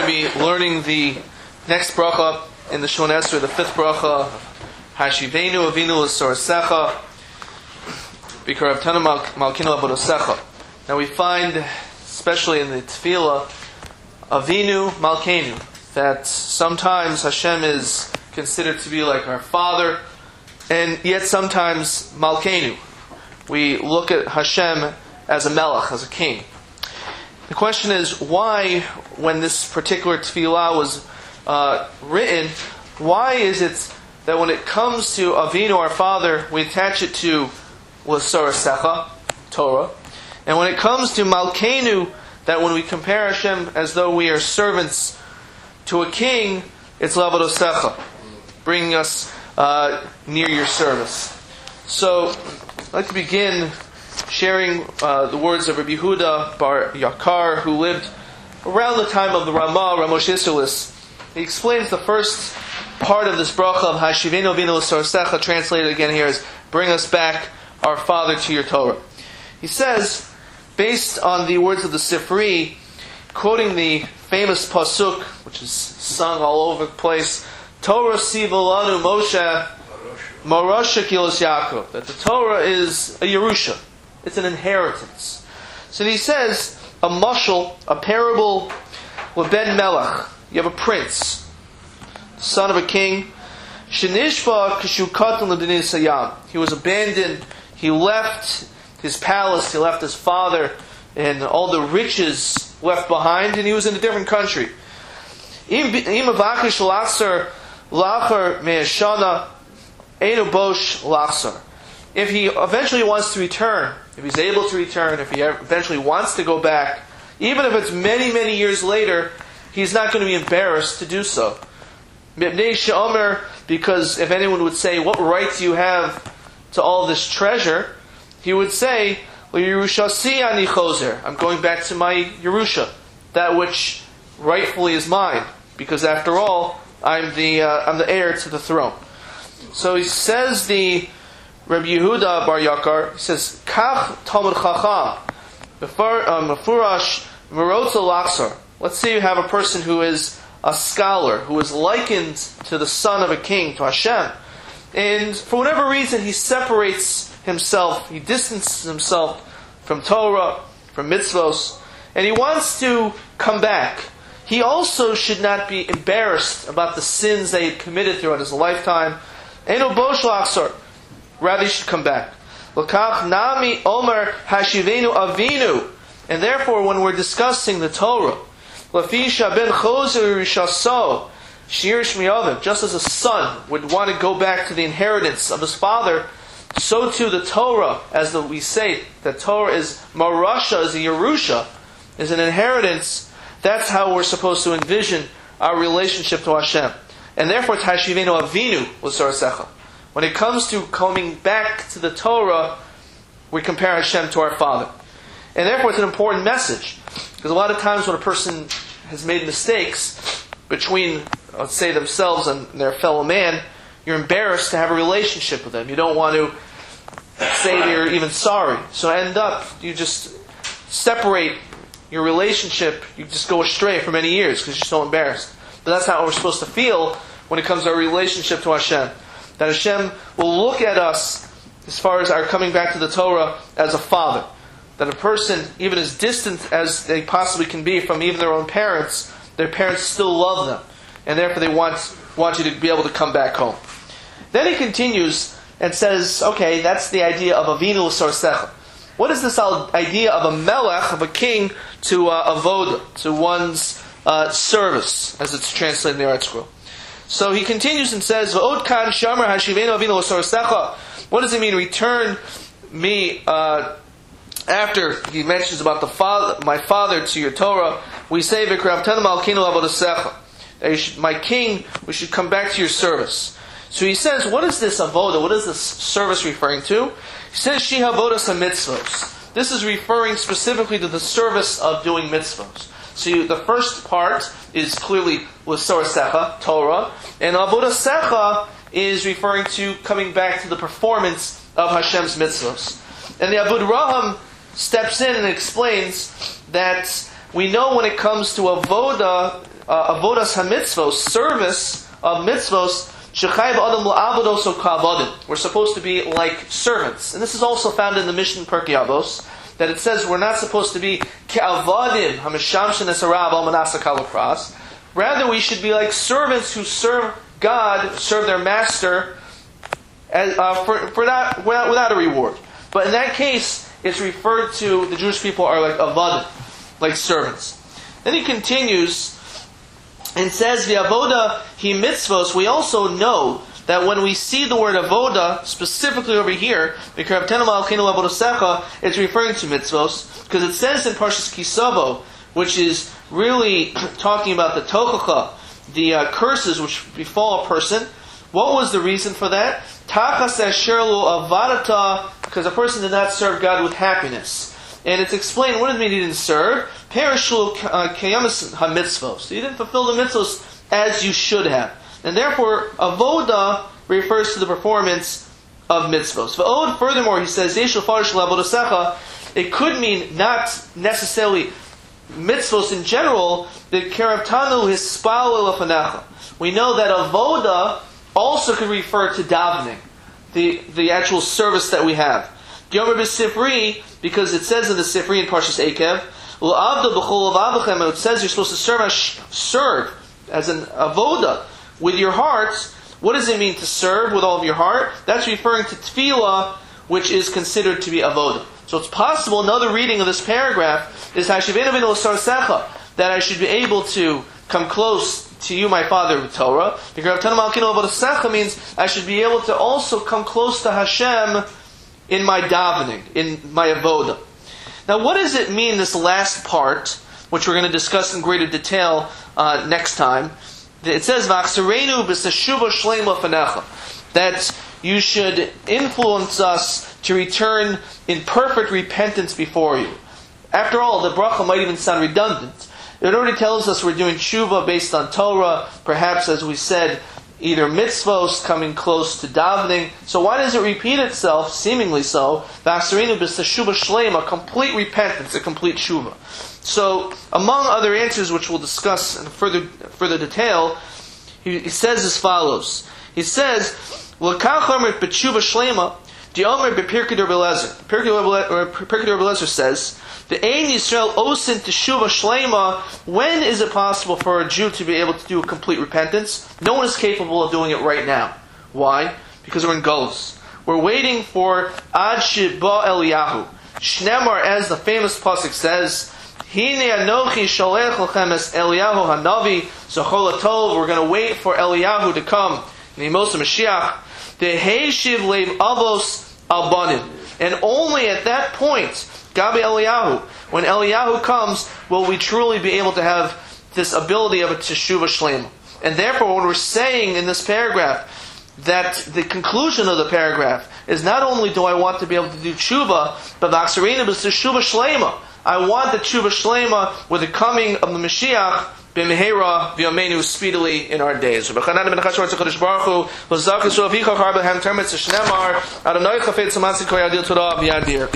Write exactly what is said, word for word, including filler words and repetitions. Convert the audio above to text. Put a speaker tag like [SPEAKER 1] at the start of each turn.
[SPEAKER 1] be learning the next bracha in the Shemona Esrei, the fifth bracha, Hashivenu Avinu L'Sorasecha, B'Karabtanu Malkinu Avodosecha. Now we find, especially in the Tefillah, Avinu Malkenu, that sometimes Hashem is considered to be like our Father, and yet sometimes Malkenu. We look at Hashem as a melech, as a king. The question is, why, when this particular tefillah was uh, written, why is it that when it comes to Avinu, our Father, we attach it to L'Sorasecha, Torah, and when it comes to Malkenu, that when we compare Hashem as though we are servants to a king, it's L'Avodosecha, bringing us uh, near your service. So, I'd like to begin sharing uh, the words of Rabbi Yehuda bar Yakar, who lived around the time of the Ramah, Ramosh Isserles. He explains the first part of this bracha of Hashivenu Avinu L'Sorasecha, translated again here as, bring us back, our Father, to your Torah. He says, based on the words of the Sifri, quoting the famous pasuk, which is sung all over the place, Torah Sivalanu Moshe Morosha Kilos Yaakov, that the Torah is a Yerusha. It's an inheritance. So he says, a mashal, a parable, Leben Melech. You have a prince, the son of a king. Shenishva Kishu Katan L'Bnei Sayam. He was abandoned. He left his palace. He left his father and all the riches left behind, and he was in a different country. Im avakish lachsar lachar me'ashana einu bosh lachsar. If he eventually wants to return, if he's able to return, if he eventually wants to go back, even if it's many, many years later, he's not going to be embarrassed to do so. Because if anyone would say, what right do you have to all this treasure? He would say, I'm going back to my Yerusha, that which rightfully is mine, because after all, I'm the uh, I'm the heir to the throne. So he says the Rabbi Yehuda bar Yakar, he says, Kach Talmud Chacham, Mefurash Merotza Lachsar. Let's say you have a person who is a scholar, who is likened to the son of a king, to Hashem. And for whatever reason, he separates himself, he distances himself from Torah, from mitzvos, and he wants to come back. He also should not be embarrassed about the sins that he had committed throughout his lifetime. Eino bosh lachsar. Rather, he should come back. L'kach nami omer hashivenu avinu. And therefore, when we're discussing the Torah, Lafisha ben choser rishaso shir shmiyavim, just as a son would want to go back to the inheritance of his father, so too the Torah, as the, we say, that Torah is marasha, is a Yerusha, is an inheritance. That's how we're supposed to envision our relationship to Hashem. And therefore, Hashivenu Avinu L'Sorasecha. When it comes to coming back to the Torah, we compare Hashem to our Father. And therefore it's an important message. Because a lot of times when a person has made mistakes between, let's say, themselves and their fellow man, you're embarrassed to have a relationship with them. You don't want to say that you're even sorry. So end up, you just separate your relationship, you just go astray for many years because you're so embarrassed. But that's not what we're supposed to feel when it comes to our relationship to Hashem. That Hashem will look at us, as far as our coming back to the Torah, as a father. That a person, even as distant as they possibly can be from even their own parents, their parents still love them. And therefore they want, want you to be able to come back home. Then he continues and says, okay, that's the idea of Avinu L'Sorasecha. What is this idea of a melech, of a king, to uh, avoda, to one's uh, service, as it's translated in the Art Scroll? So he continues and says, "V'od kan shamar hashivenu avinu l'sorasecha." What does it mean? Return me uh, after he mentions about the father, my father, to your Torah. We say, "V'krabtanu malkinu avodasecha." My king, we should come back to your service. So he says, what is this avoda? What is this service referring to? He says, "Shi havodas mitzvos." This is referring specifically to the service of doing mitzvos. So you, the first part is clearly L'Sorasecha, Torah, and Avodasecha is referring to coming back to the performance of Hashem's mitzvos. And the Abud Raham steps in and explains that we know when it comes to avoda, uh, avodas hamitzvos, service of mitzvos, shechayv adam la'avodos o ka'avodim. We're supposed to be like servants. And this is also found in the Mishnah Pirkei Avos, that it says we're not supposed to be ke'avadim hamishamshin esarav al manasa kalopras. Rather, we should be like servants who serve God, serve their master, as, uh, for, for not, without, without a reward. But in that case, it's referred to, the Jewish people are like avadim, like servants. Then he continues and says, V'avoda hi mitzvos. We also know that when we see the word avoda, specifically over here, it's referring to mitzvos, because it says in Parshas Kisavo, which is really talking about the tochacha, the uh, curses which befall a person. What was the reason for that? Tachas asher lo avadata, because a person did not serve God with happiness. And it's explained, what does it mean he didn't serve? Perishlu kayamas ha-mitzvos. So you didn't fulfill the mitzvos as you should have. And therefore, avoda refers to the performance of mitzvos. V'od, furthermore, he says, Yeshul farish la'avodasecha, it could mean not necessarily mitzvos in general, the karavtanu hispal lefanecha. We know that avoda also could refer to davening, the, the actual service that we have. Yomer b'sifri, because it says in the Sifri in Parshas Ekev, l'avda b'chol avavachem, and it says you're supposed to serve as, serve as an avoda with your heart. What does it mean to serve with all of your heart? That's referring to tefillah, which is considered to be avoda. So it's possible, another reading of this paragraph is that I should be able to come close to you, my Father, with Torah. Because means I should be able to also come close to Hashem in my davening, in my avoda. Now, what does it mean, this last part, which we're going to discuss in greater detail uh, next time? It says, "V'achsarenu b'seshuva shleima fanecha," that you should influence us to return in perfect repentance before you. After all, the bracha might even sound redundant. It already tells us we're doing tshuva based on Torah, perhaps, as we said, either mitzvos, coming close to davening. So why does it repeat itself, seemingly so? V'achsarenu b'seshuva shleima, complete repentance, a complete tshuva. So, among other answers which we'll discuss in further further detail, he, he says as follows. He says, "L'kach omer b'tshuva shleima, di'omer b'pirkei Rabbi Eliezer." Pirkei Rabbi Eliezer says, "The ein Yisrael osin teshuva shleima." When is it possible for a Jew to be able to do a complete repentance? No one is capable of doing it right now. Why? Because we're in Golus. We're waiting for Ad Sheba Eliyahu. Shnemar, as the famous pasuk says, Hine anochi sholech lechem es Eliyahu hanavi zochol tov. We're going to wait for Eliyahu to come. Nemos Mashiach. Deheshiv leiv avos al banim. And only at that point, Gabi Eliyahu, when Eliyahu comes, will we truly be able to have this ability of a teshuva shlema. And therefore, when we're saying in this paragraph that the conclusion of the paragraph is not only do I want to be able to do tshuva, but v'achsarenu b'teshuva shlema. I want the tshuva shlema with the coming of the Mashiach b'mehera v'yameinu speedily in our days. B'chanan ben Chashor tzachadish baruch hu v'zak yisrael v'yichach har b'hem termitz shnemar Adonai chafetz amatzik koyadil torah v'yadir.